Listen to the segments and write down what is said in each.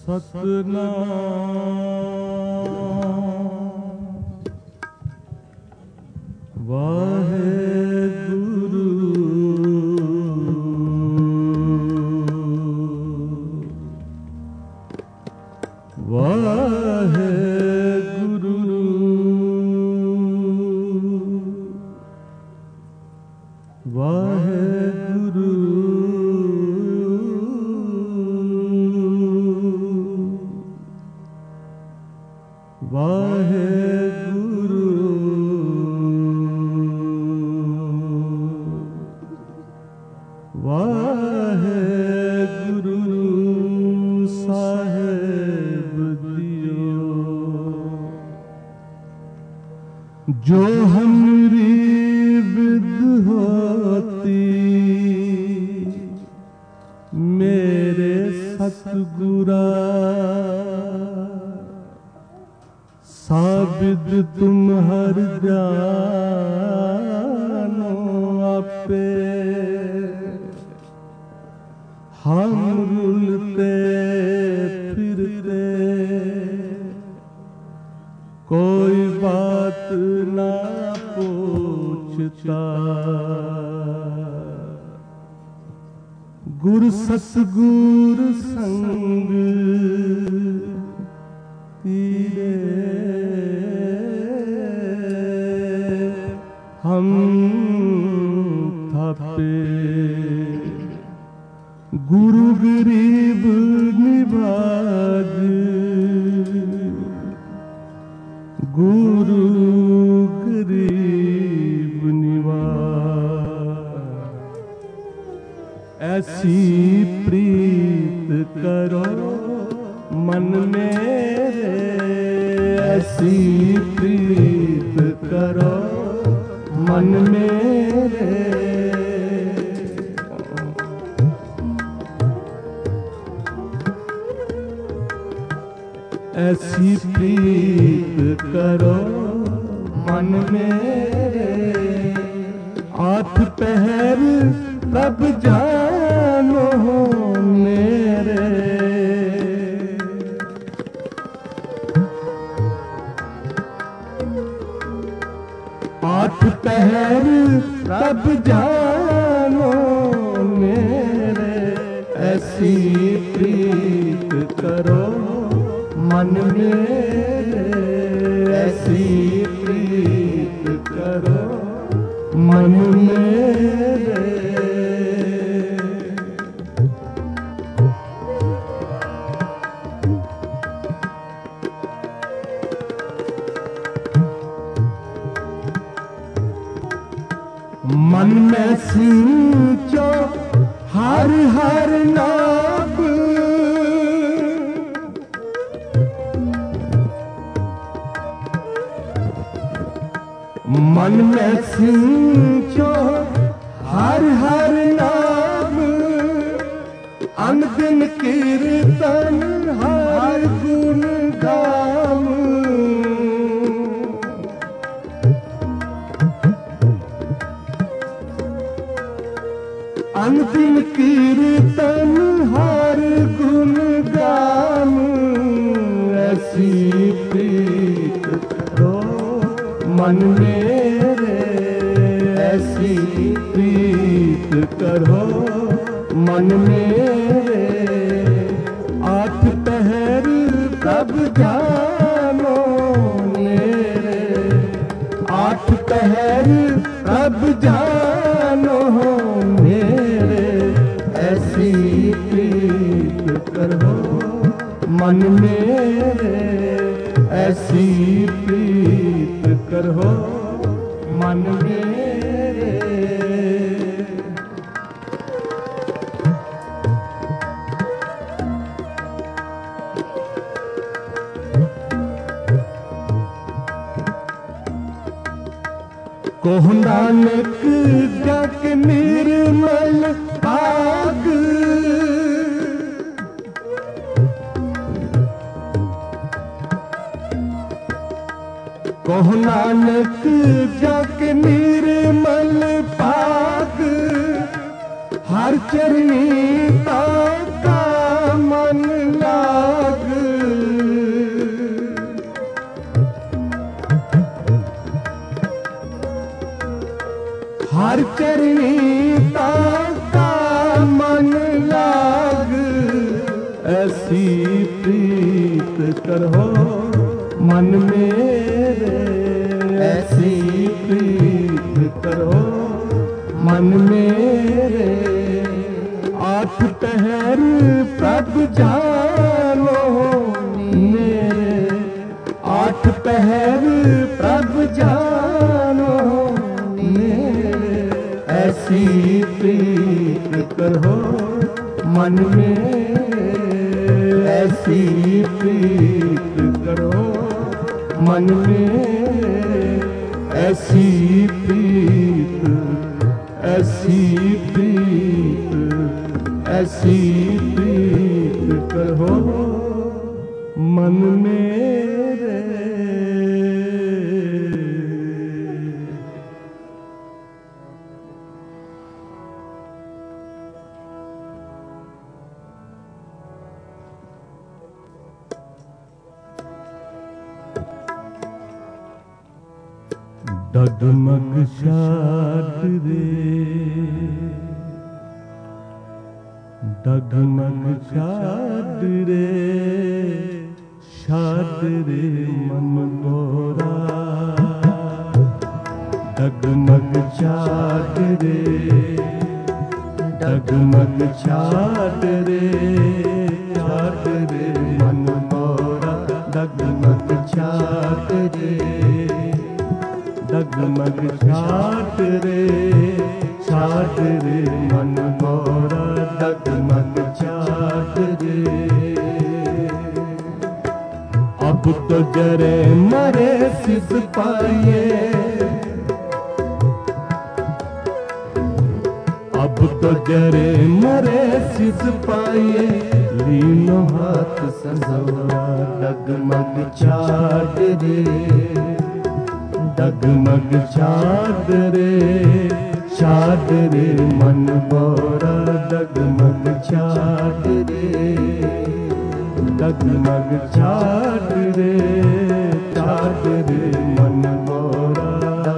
सतनाम वाहेगुरु वाहेगुरु वाहेगुरु वाहेगुरु वाहेगुरु साहेब दियो जो हमरी विद होती मेरे सतगुरा साबिद तुम हर जानो आपे हम रुलते फिरते कोई बात ना पूछता गुर सतगुर संग तीरे हम थापे गुरु गरीब निभाग गुरु गरीब निवाज ऐसी प्रीत करो मन मेरे ऐसी प्रीत करो मन मेरे ऐसी प्रीत करो मन मेरे आठ पहर तब जानो मेरे आठ पहर तब जानो मेरे ऐसी प्रीत करो मन मेरे ऐसी प्रीत करो मन मेरे मन में सींचो हर हर नाम मन में सींचो हर हर नाम अनदिन कीर्तन हर गुण गाम अनदिन कीर्तन हर गुण गाम ऐसी प्रीत करो मन मेरे ऐसी प्रीत करो मन मेरे आठ पहर तब जानो मेरे आठ पहर तब जानो मेरे ऐसी प्रीत करो मन मेरे ऐसी प्रीत करो मन मेरे कोह नानक जग निर्मल भाग कोह नानक जग निर्मल भाग हर चरनी का मन लाग हर चरनी ताका मन लाग, ऐसी प्रीत करो मन मेरे, ऐसी प्रीत करो मन मेरे। आठ पहर प्रभु जानो मेरे, आठ पहर प्रभु जानो मेरे। ऐसी प्रीत करो मन में, ऐसी प्रीत करो मन में। ऐसी प्रीत, ऐसी प्रीत, ऐसी प्रीत करो मन मेरे। डगमग शाद रे, डगमग शाद रे, शाद रे मन मोरा। डगमग शाद रे, डगमग शाद रे, शाद रे मन मोरा। डगमग शाद रे, डगमग छाट रे, छाट रे मन मोरा। डगमग छाट रे। अब तो जरे मरे सिस पाइए, अब तो जरे मरे सिस पाइए। लीनो हाथ संजोरा, डगमग छाट रे, डगमग छाद रे, छाद रे मन मोरा। डगमग छाद रे, डगमग छाद रे, छाद रे मन मोरा।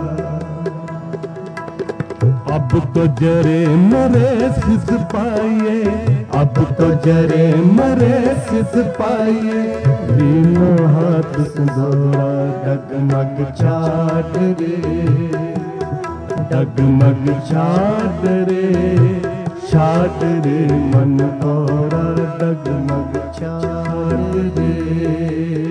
अब तो जरे मरे सिस पाइए, अब तो जरे मरे सिस पाइए। तीनों हाथ संजोरा, डगमग छाद रे, डगमग छाद रे, छाद रे मन मोरा। डगमग छाद रे।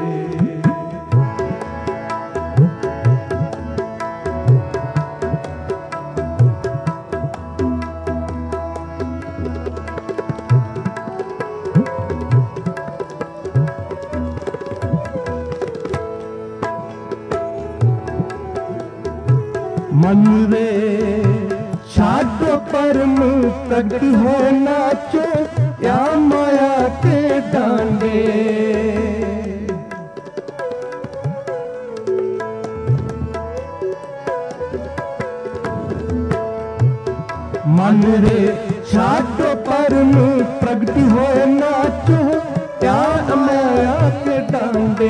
मन रे छाड़ो परम प्रगट हो नाचो, या माया के डांडे। मन रे छाड़ो परम प्रगट हो नाचो, या माया के डांडे।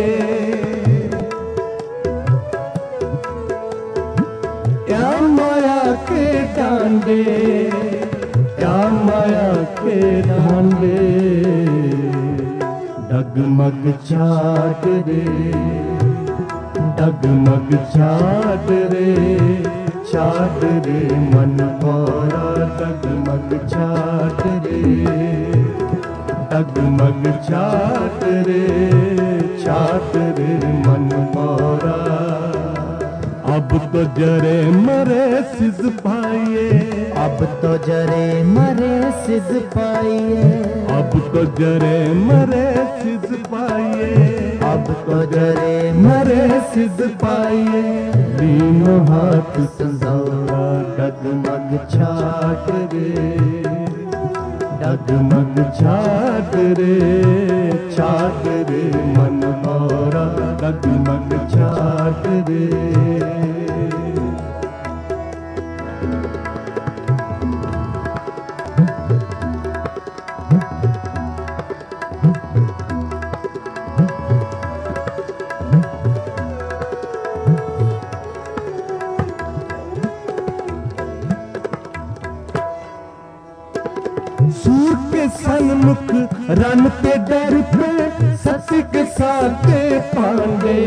या माया के डांडे, या माया के डांडे। डगमग छाट रे, डगमग छाट रे, छाट रे मन मोरा। डगमग छाट रे, डगमग छाट रे, छाट रे मन मोरा। अब तो जरे मरे सिज पाइए, अब तो जरे मरे सिज पाइए। अब तो जरे मरे सिज पाइए, अब तो जरे मरे सिज पाइए। तीनों हाथ संजोरा, डगमग छाट रे, डगमग छाट रे, छाट रे मन मोरा। डगमग छाट रे। सन्मुख रन पे डर पे ससिक साके पांडे।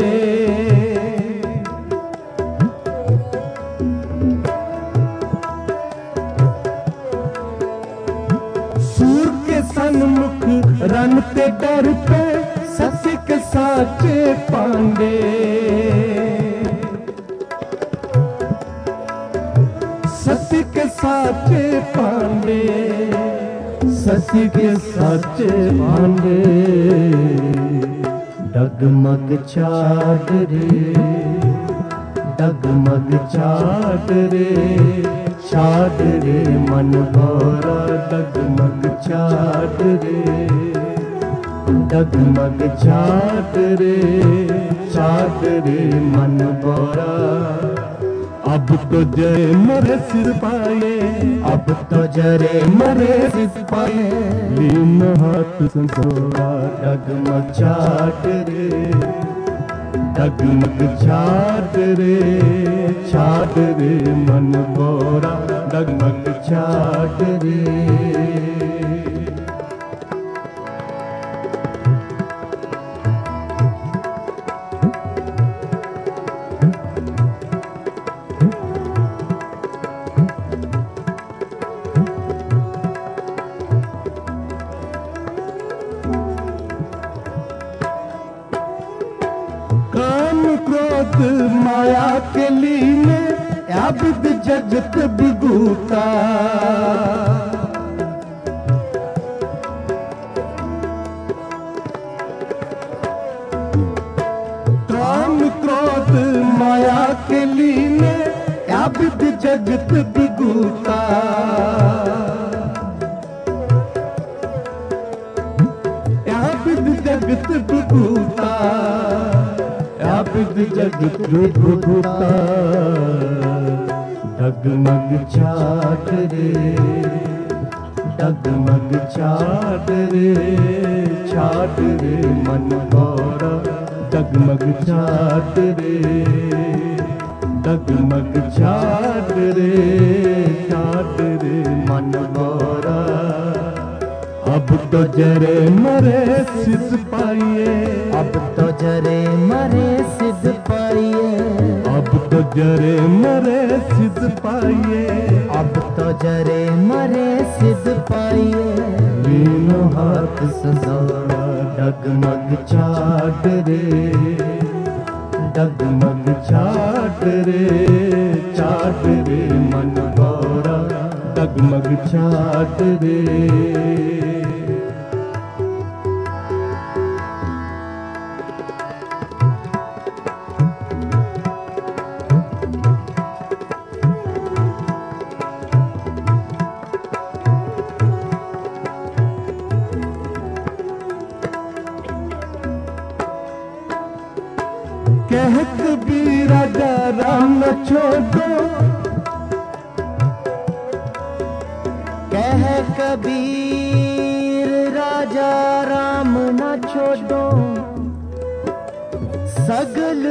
सूर के सन्मुख रन पे डर पे ससिक साके पांडे। ससी के साचे पांडे, ससी के साचे पांडे। डगमग चादरे, डगमग चादरे, चादरे मन भरा डगमग चादरे। डगमग चादरे, चादरे मन भरा। अब तो जय मरे सिर पाए, अब तो जरे मरे सिर पाए। लीन हाथ संसोरा डगमग चादरे, डगमग चादरे, चादरे मन बोरा डगमग चादरे। माया के लीने आबिद जगत बिगूता। काम क्रोध माया के लीने आबिद जगत बिगूता। आबिद जगत बिगूता, आबिद जगत बिगूता। डगमग चादरे, डगमग चादरे, चादरे मन भरा डगमग चादरे। डगमग चादरे, चादरे मन भरा। अब तो जरे मरे सिद्ध पाइए, अब तो जरे मरे सिद्ध पाइए। अब तो जरे मरे सिद्ध पाइए। अब तो जरे मरे सिद्ध पाइए। लीनो हाथ संसारा डगमग चादरे, डगमग चादरे, चादरे मन भरा डगमग चादरे। कह कबीर राजा राम न छोड़ो, कह कबीर राजा राम न छोड़ो। सगल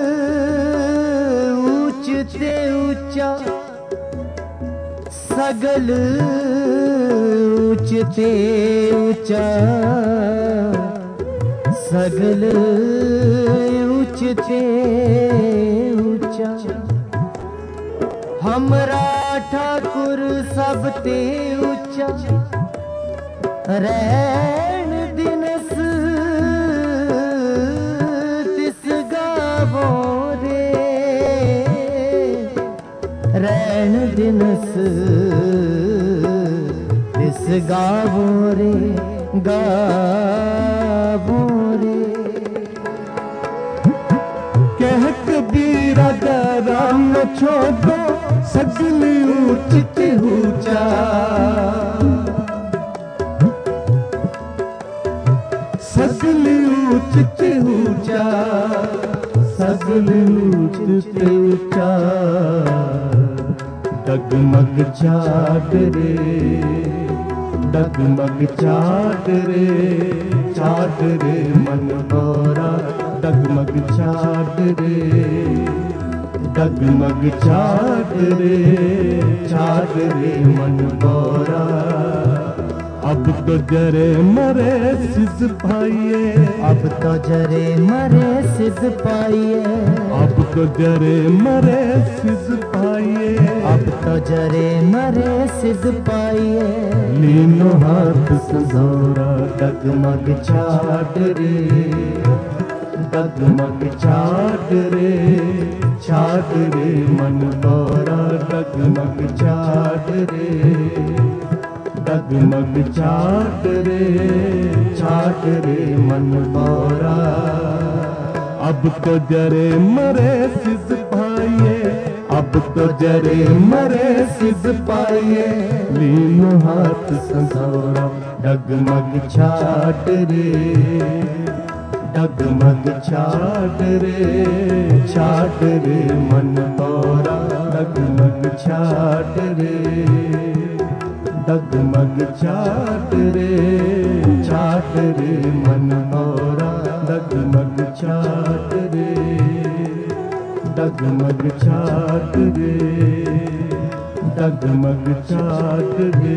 ऊंचते ऊंचा, सगल ऊंचते ऊंचा। सगल ऊंचते ऊंचा। हमरा ठाकुर सबते ऊंचा। रैन दिनस तिस गावो रे। रैन दिनस तिस गावो रे, गावो रे। कह कबीर राजा राम न छोड़ो। सगल ऊंचते ऊंचा, सगल ऊंचते ऊंचा। सगल ऊंचते ऊंचा। डगमग चादरे, डगमग चादरे, चादरे मन भरा डगमग चादरे। डगमग चादरे, चादरे मन भरा। अब तो जरे मरे सिद्ध पाइए, अब तो जरे मरे सिद्ध पाइए, अब तो जरे मरे सिद्ध पाइए, अब तो जरे मरे सिद्ध पाइए। लीनो हाथ संजोरा डगमग छाड़ रे, डगमग छाड़ रे, छाड़ रे मन तोरा डगमग छाड़ रे, डगमग छाड़ रे, छाड़ रे मन तोरा। अब तो जरे मरे सिद्ध पाइए, अब तो जरे मरे सिद्ध पाइए, लीनो हाथ संजोरा डगमग छाड़ रे, डगमग छाड़ रे, छाड़ रे मन तोरा डगमग छाड़ रे, डगमग छाड़ रे, छाड़ रे मन तोरा डगमग छाड़ रे, डगमग छाड़ रे, डगमग छाड़ रे।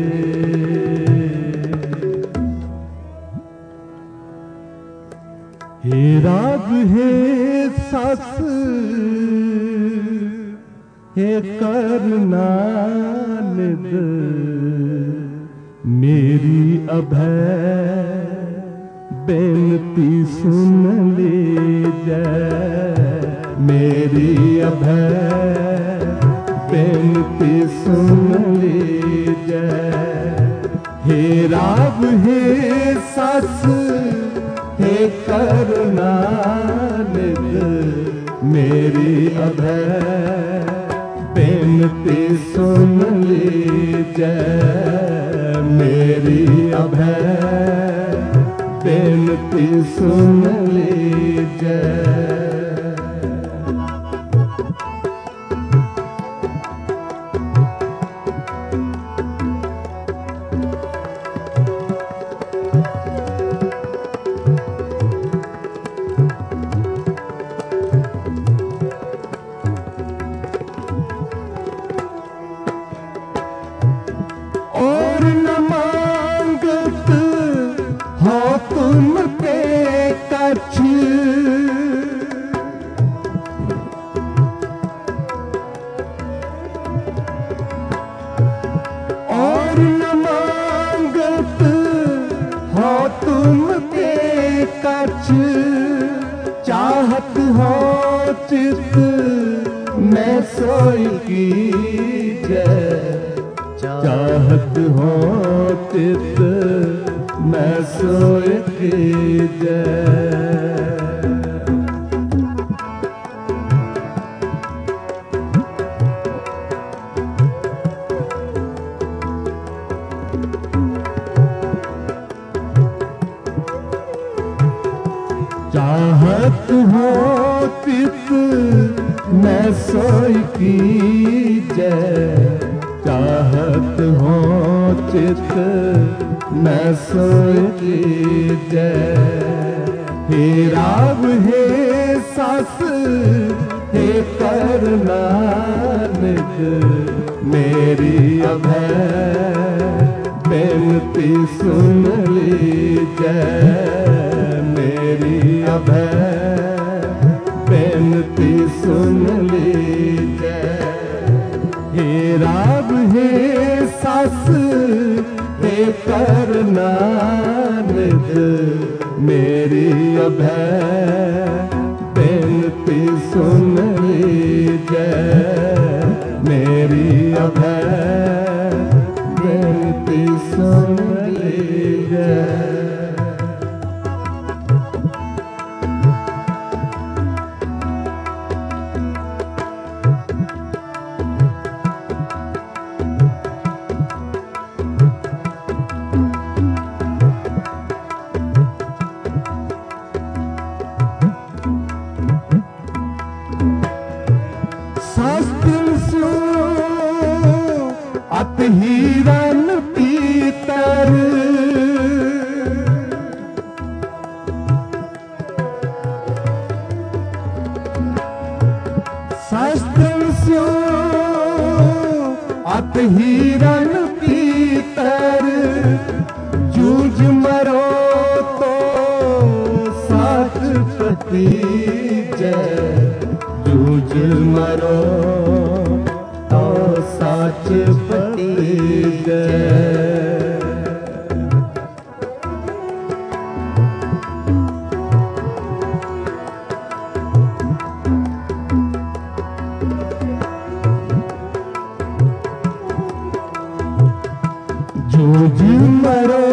हे राग हे सास हे करना निद, मेरी अभय बेनती सुन ले जय, मेरी अभय बेनती सुन ले जय। हे राग हे सास हे करुणा निध, मेरी अभय बेनती सुन लीजय, मेरी अभय बेनती सुन लीजय। चाहत हो चित मैं सोई की जय, चाहत हो चित मैं सोई की जय। चाहत हो चित मैं सोई की जय, चाहत हो चित मैं सोई की जय। हे राग हे सास हे करना निध, मेरी अभय बेनती सुन लीजय, मेरी अभय बेनती सुन लीजय। हे राग हे सास हे करना निध, मेरी अभय बेनती सुन लीजय, मेरी अभय बेनती सुन लीजय। अत हीरन पीतर शास्त्र स्यो, अत हीरन पीतर पति जय, जूझ मरो तो साच पति जय। जूझ मरो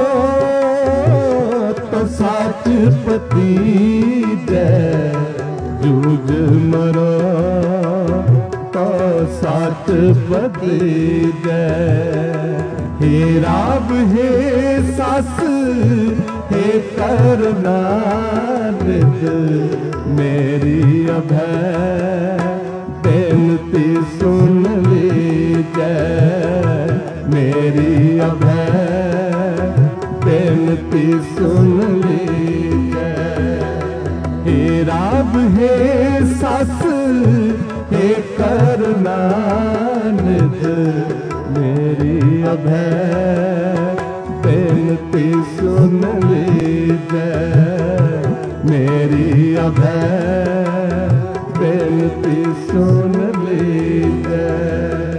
तो साच पति जय, जूझ मरो तो साच पति जय। हे राम हे सास हे करुणानिध, मेरी अभय बेनती सुन लीजय, मेरी अभय बेनती सुन लीजय। हे राम हे सास हे करुणानिध, मेरी अभय बेनती सुन लीजय, मेरी अभय बेनती सुन लीजय।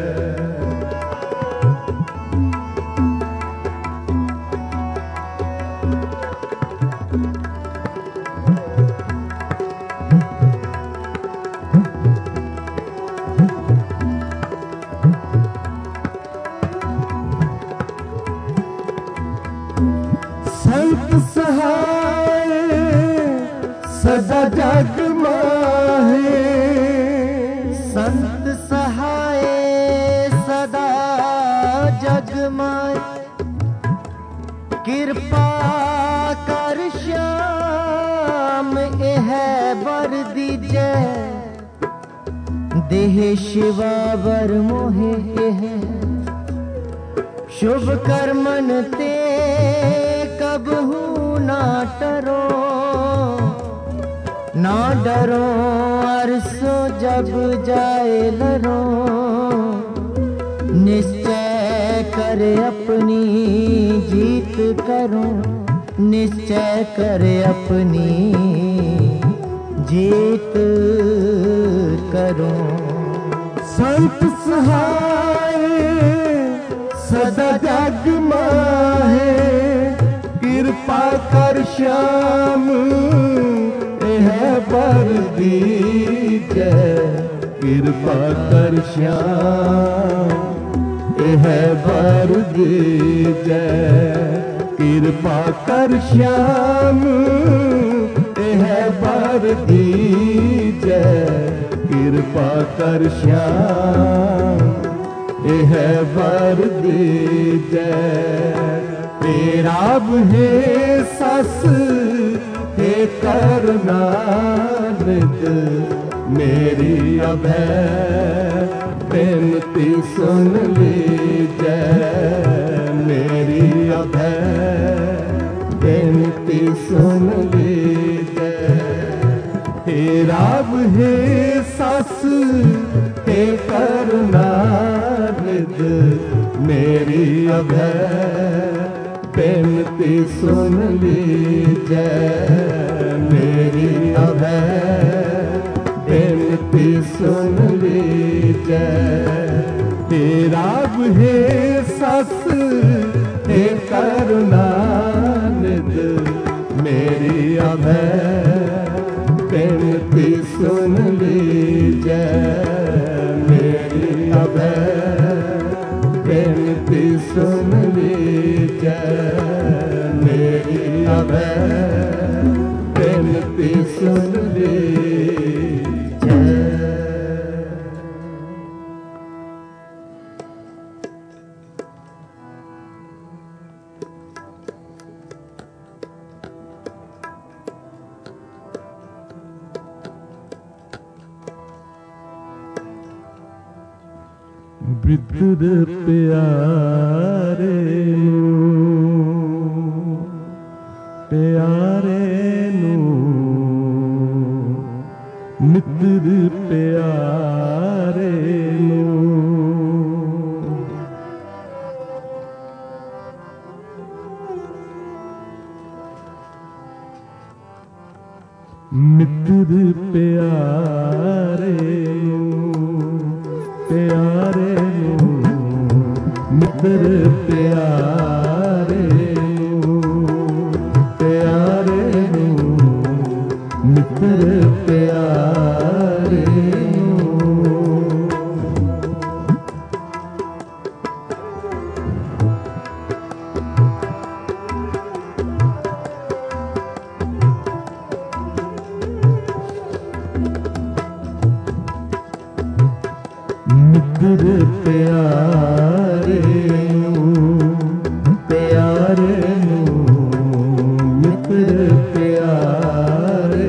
संत सहाय सदा जग माहे, संत सहाय सदा जग माय, कृपा कर श्याम एह बर दीजै, देह शिवा वर मोहे एह, शुभ कर्मन ते कबहू ना टरो, ना डरो अरसो जब जाए लरो, निश्चय करे अपनी जीत करो, निश्चय करे अपनी जीत करो। संत सहाय सदा जग माहे, कृपा कर श्याम एह बर दीजै, कृपा कर श्याम एह बर दीजै, कृपा कर श्याम एह बर दीजै, कृपा कर श्याम एह बर दीजै। तेरा हे सस हे करुणानिध, मेरी अभय बेनती सुन लीजै, मेरी अभय बेनती सुन लीजै। हे राम हे सस हे करुणानिध, मेरी अभय बेनती सुन लीजै, मेरी अभय बेनती सुन लीजै। हे राम हे सस हे करुणानिध, मेरी अभय बेनती सुन लीजै, मेरी अभय बेनती सुन लीजै, मेरी अभय बेनती सुन लीजै। बितर प्यारे नू मित्र प्यारे नू मित्र प्यारे प्यारे मित्र प्यारे प्यारे मित्र प्यारे मित्र प्यारे प्यारे मित्र प्यारे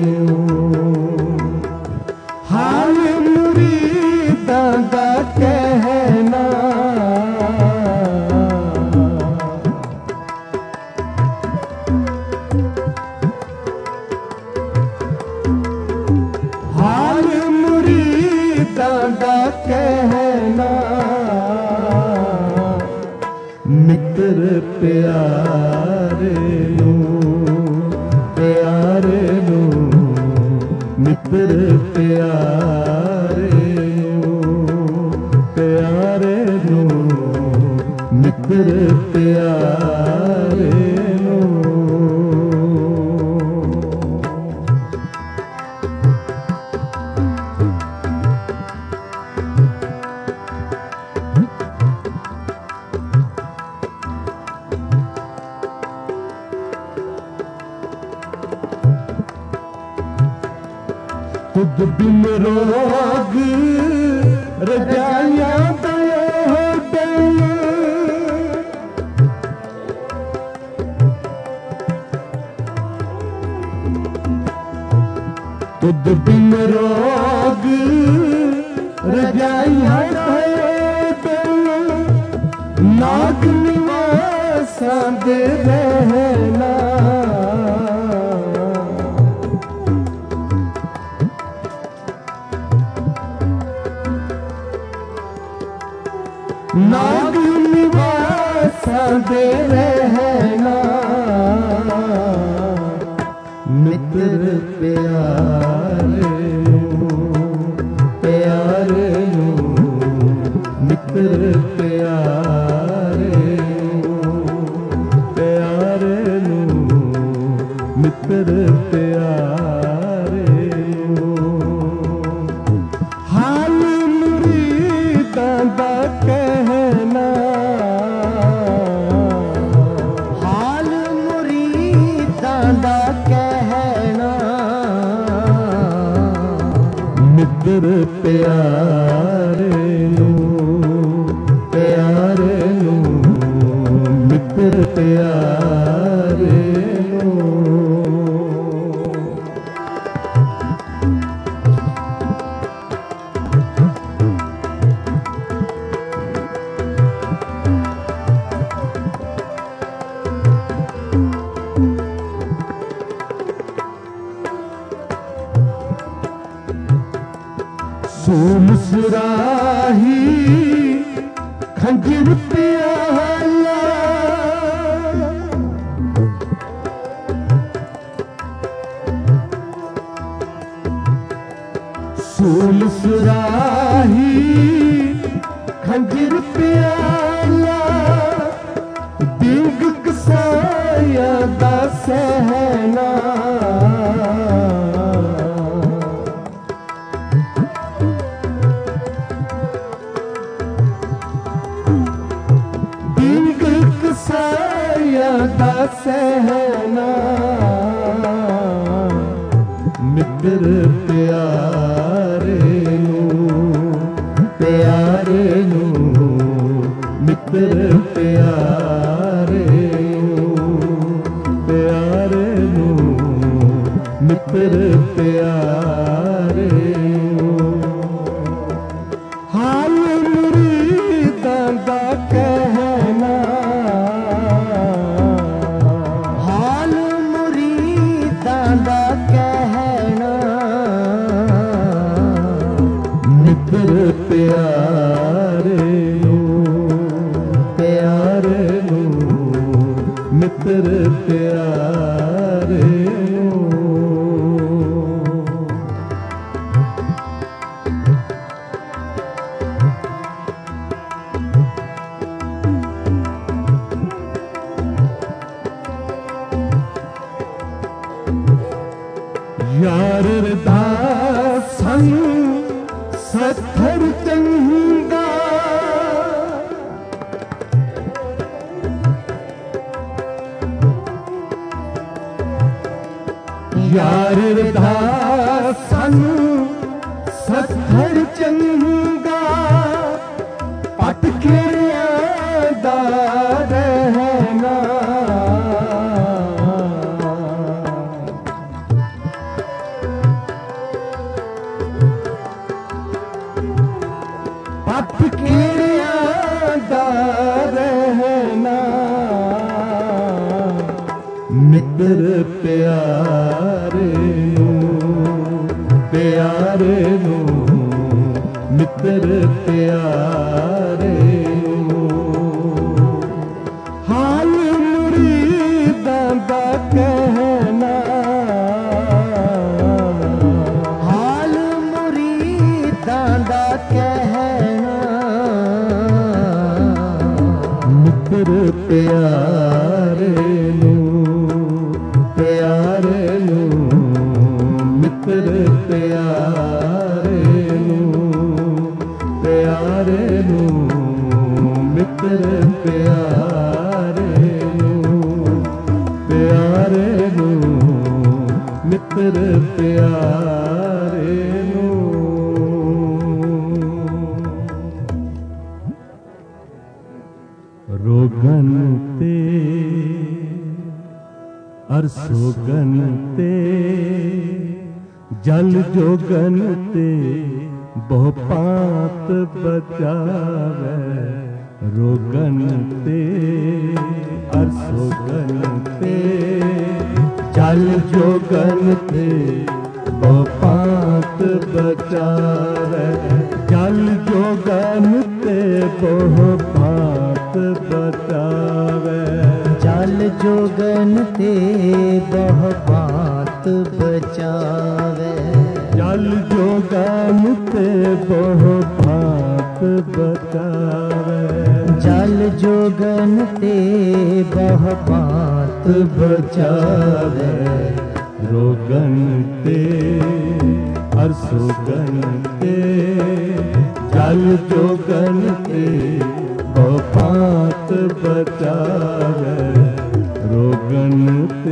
हाल मुरीदां दा कहना हाल मुरीदां दा कहना मित्र प्यारे प्यारे मित्र प्यारे प्यारे मित्र प्यारे खुद बिन रोग रजाइयां दया हो दिल खुद बिन रोग रजाइयां दया दिल नाग निवासां दे रहना नाग निवासां दे रहना मित्र प्यारे प्यारे मित्र प्यारे प्यारे मित्र प्यारे हाल मुरीदां दा कहना हाल मुरीदां दा कहना मित्र प्यारे प्यारे मित्र प्यारे सूल सुराही खंजर प्याला सूल सुराही खंजर प्याला बिंग कसाया दा सहना साया दा सहना मित्र प्यारे प्यारे मित्र प्यारे प्यारे मित्र प्यारे हाल मुरीदां दा कहना हाल मुरीदां दा कहना मित्र प्यारे प्यारे मित्र प्यारे यार दासन सत्थर चंगा यार दासन सत्थर चंगा पटके दा रहना पटके दा रहना मित्र प्यारे प्यारे नो मित्र प्यारे नो हाल मुरीदां दा कहना हाल मुरीदां दा कहना मित्र प्यारे नो प्यारे नो मित्र प्यारे नो मित्र प्यारे नो मित्र प्यारे नो रोगन ते अरसोगन ते जल जोगन ते बहु पात बचावे रोगन ते अरसोगन ते जल जोगन ते बहु पात बचावे जल जोगन ते बहु पात बचावे जल जोगन ते बहु बात बचावे जल जोगन ते बहु बात बचावे जल जोगन ते बहु बात बचावे रोगन ते अरसोगन ते जल जोगन ते बहु बात बचावे रोगन ते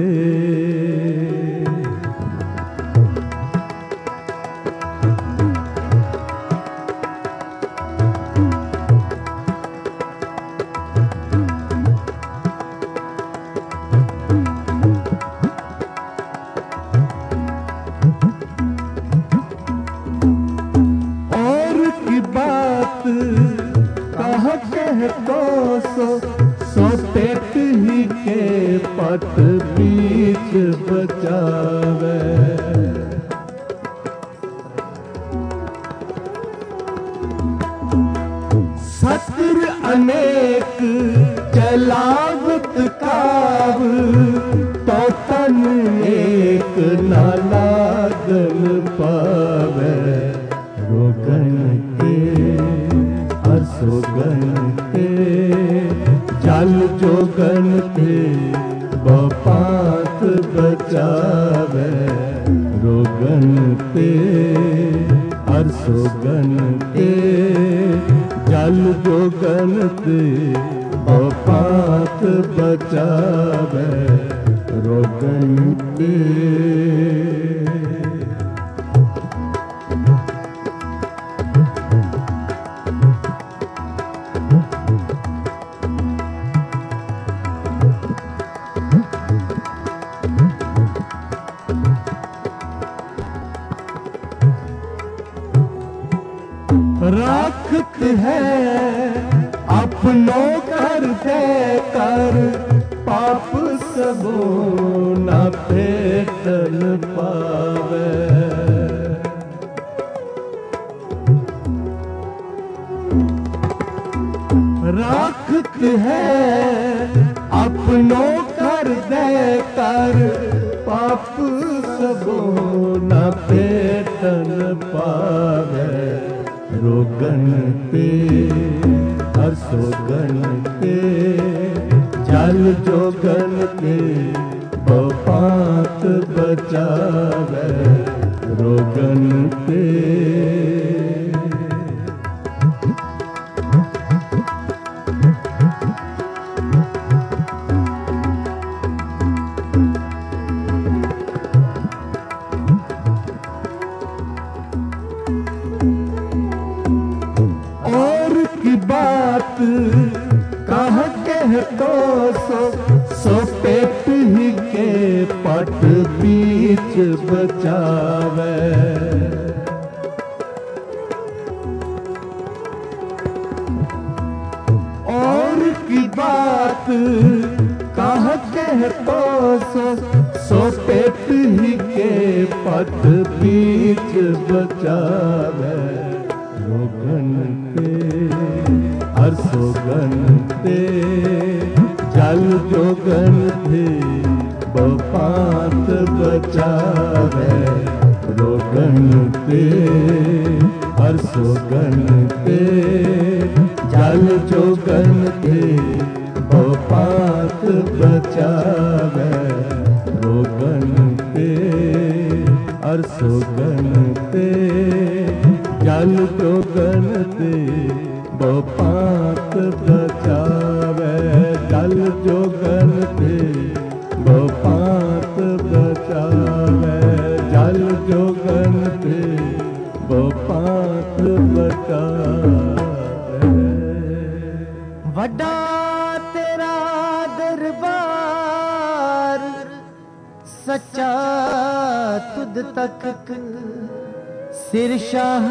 सो पेट ही के पट बीच बचावे सत्र अनेक चलावत काव तो तन एक ना लागन पावे रोगन के अरसोगन ते जल जोगन ते बपात बचावे रोगन ते अरसोगन ते जल जोगन ते बपात बचावे रोगन ते राखत है अपनों कर दे कर पाप सबो न भेटन पावे राखत है अपनों कर दे कर पाप सबो न भेटन पावे रोगन ते अरसोगन ते जल जोगन ते बपात बचावे रोगन ते। और की बात कह कह तो सो पेट ही के पट बीच बचावे। और की बात कह कह तो सो पेट ही के पट बीच बचावे। रोगन ते हर सोगन ते जल जोगन थे बपात बचावे। रोगन ते हर सोगन ते जल जोगन थे बपात बचावे। रोगन ते हर सोगन ते जल जोगन ते बपात बचावे। जल जोगन ते बपात बचावे। जल जोगन ते बपात बचावे। वड्डा तेरा दरबार सच्चा तुद तक सिर शाह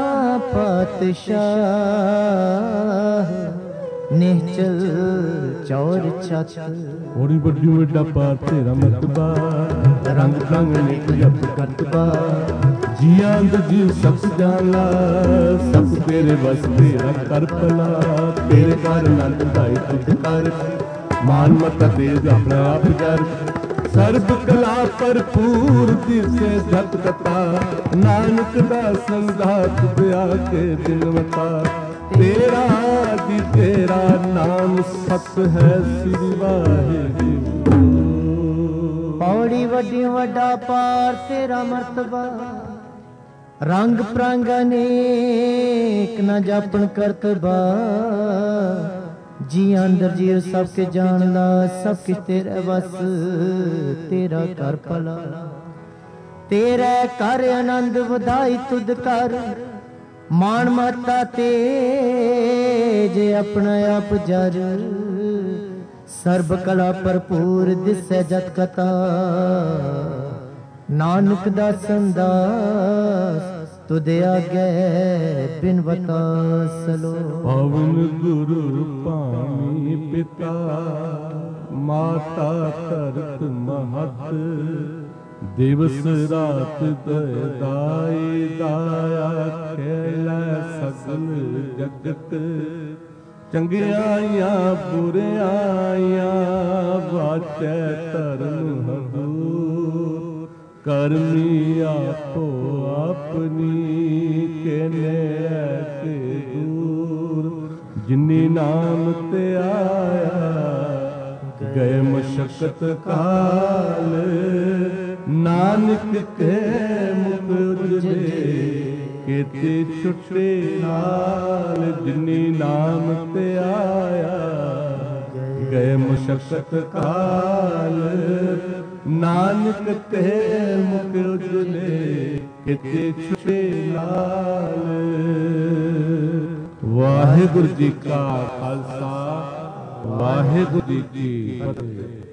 पातशाह निहचल चौर छत। बड़ी बड़ी बड़ा पार तेरा मतबा रंग रंग निक जप करतबा। जिया जी सब जाना सब तेरे बस तेरा कर भला। तेरे कर नंद दाई तुझ कर मान मत तेज अपना आप कर। सर्ब कला भरपूर दिसे जत कथा। नानक दा संघात ब्या के दिनवता। तेरा दी तेरा नाम सत है श्री वाहिगुरु। पौड़ी वड्डी वड्डा पार तेरा मर्तबा। रंग प्रांग अनेक न जापन करतबा। जी अंदर जी सबके जानला सब किछ तेरे बस तेरा कर भला। तेरे कर आनंद वधाई तुद कर मान माता तेज अपना आप जर। सर्ब कला भरपूर दिसै जत कथा। नानक दा संदास तुदे आगे बिन बता सलो। पवन गुरु पानी पिता माता तरत महत। दिवस रात दाई दाया खेलै सगल जगत। चंगियाइयां बुरियाइयां वाचै धर्म हदूर। करमी आपो अपनी केने ऐसे दूर। जिन्नी नाम ते आया गए मशक्कत काल। नानक के मुख उजले केते छुटे नाल। जिन्नी नाम ते आया गए मशक्कत काल। नानक ते मुख उजले किते छुटे नाल। वाहिगुरु जी का खालसा वाहिगुरु जी की फतेह।